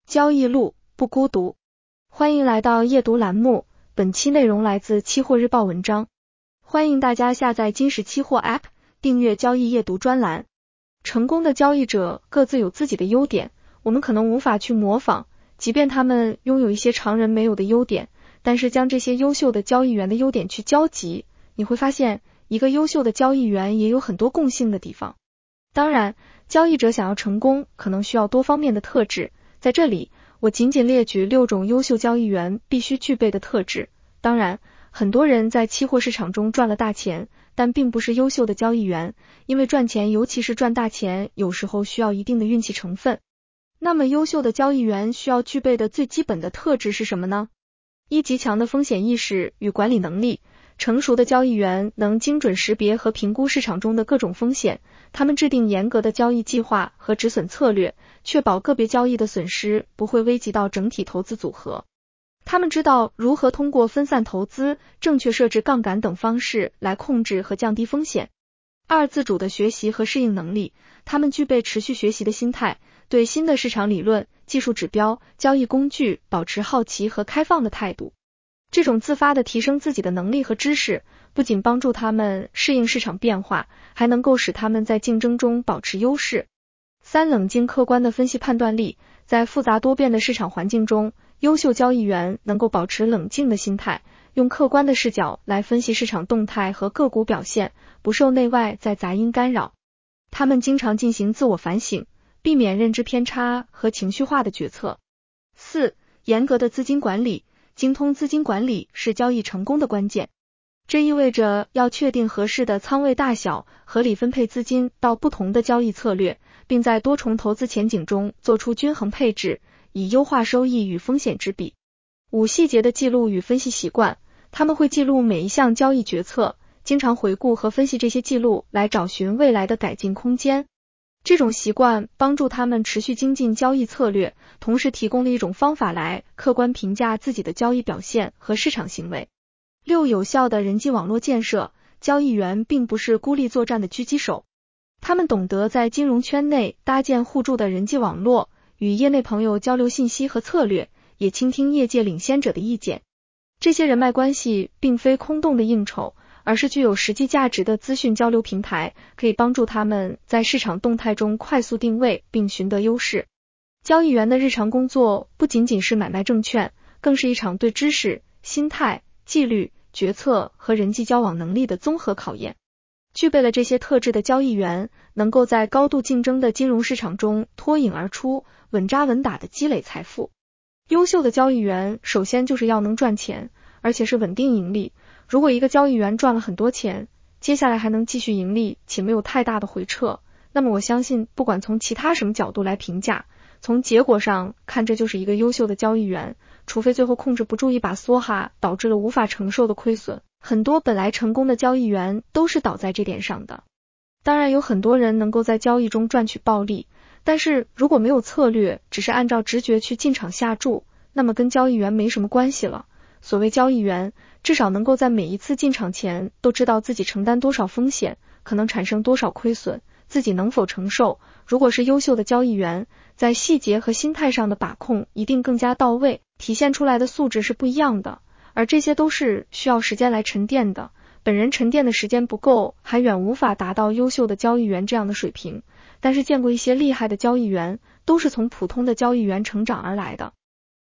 交易路不孤独，欢迎来到夜读栏目，本期内容来自期货日报文章。欢迎大家下载金石期货 App， 订阅交易夜读专栏。成功的交易者各自有自己的优点，我们可能无法去模仿，即便他们拥有一些常人没有的优点，但是将这些优秀的交易员的优点去交集，你会发现一个优秀的交易员也有很多共性的地方。当然，交易者想要成功，可能需要多方面的特质。在这里，我仅仅列举6种优秀交易员必须具备的特质。当然，很多人在期货市场中赚了大钱，但并不是优秀的交易员，因为赚钱，尤其是赚大钱，有时候需要一定的运气成分。那么，优秀的交易员需要具备的最基本的特质是什么呢？一、极强的风险意识与管理能力。成熟的交易员能精准识别和评估市场中的各种风险，他们制定严格的交易计划和止损策略，确保个别交易的损失不会危及到整体投资组合。他们知道如何通过分散投资、正确设置杠杆等方式来控制和降低风险。二、自主的学习和适应能力。他们具备持续学习的心态，对新的市场理论、技术指标、交易工具保持好奇和开放的态度。这种自发的提升自己的能力和知识，不仅帮助他们适应市场变化，还能够使他们在竞争中保持优势。三、冷静客观的分析判断力。在复杂多变的市场环境中，优秀交易员能够保持冷静的心态，用客观的视角来分析市场动态和个股表现，不受内外在杂音干扰。他们经常进行自我反省，避免认知偏差和情绪化的决策。四、严格的资金管理。精通资金管理是交易成功的关键，这意味着要确定合适的仓位大小，合理分配资金到不同的交易策略，并在多重投资前景中做出均衡配置，以优化收益与风险之比。五、细节的记录与分析习惯。他们会记录每一项交易决策，经常回顾和分析这些记录来找寻未来的改进空间。这种习惯帮助他们持续精进交易策略，同时提供了一种方法来客观评价自己的交易表现和市场行为。六、有效的人际网络建设。交易员并不是孤立作战的狙击手，他们懂得在金融圈内搭建互助的人际网络，与业内朋友交流信息和策略，也倾听业界领先者的意见。这些人脉关系并非空洞的应酬，而是具有实际价值的资讯交流平台，可以帮助他们在市场动态中快速定位并寻得优势。交易员的日常工作不仅仅是买卖证券，更是一场对知识、心态、纪律、决策和人际交往能力的综合考验。具备了这些特质的交易员，能够在高度竞争的金融市场中脱颖而出，稳扎稳打的积累财富。优秀的交易员首先就是要能赚钱，而且是稳定盈利。如果一个交易员赚了很多钱，接下来还能继续盈利且没有太大的回撤，那么我相信不管从其他什么角度来评价，从结果上看这就是一个优秀的交易员，除非最后控制不住一把梭哈，导致了无法承受的亏损。很多本来成功的交易员都是倒在这点上的。当然有很多人能够在交易中赚取暴利，但是如果没有策略，只是按照直觉去进场下注，那么跟交易员没什么关系了。所谓交易员，至少能够在每一次进场前都知道自己承担多少风险，可能产生多少亏损，自己能否承受。如果是优秀的交易员，在细节和心态上的把控一定更加到位，体现出来的素质是不一样的，而这些都是需要时间来沉淀的。本人沉淀的时间不够，还远无法达到优秀的交易员这样的水平，但是见过一些厉害的交易员，都是从普通的交易员成长而来的。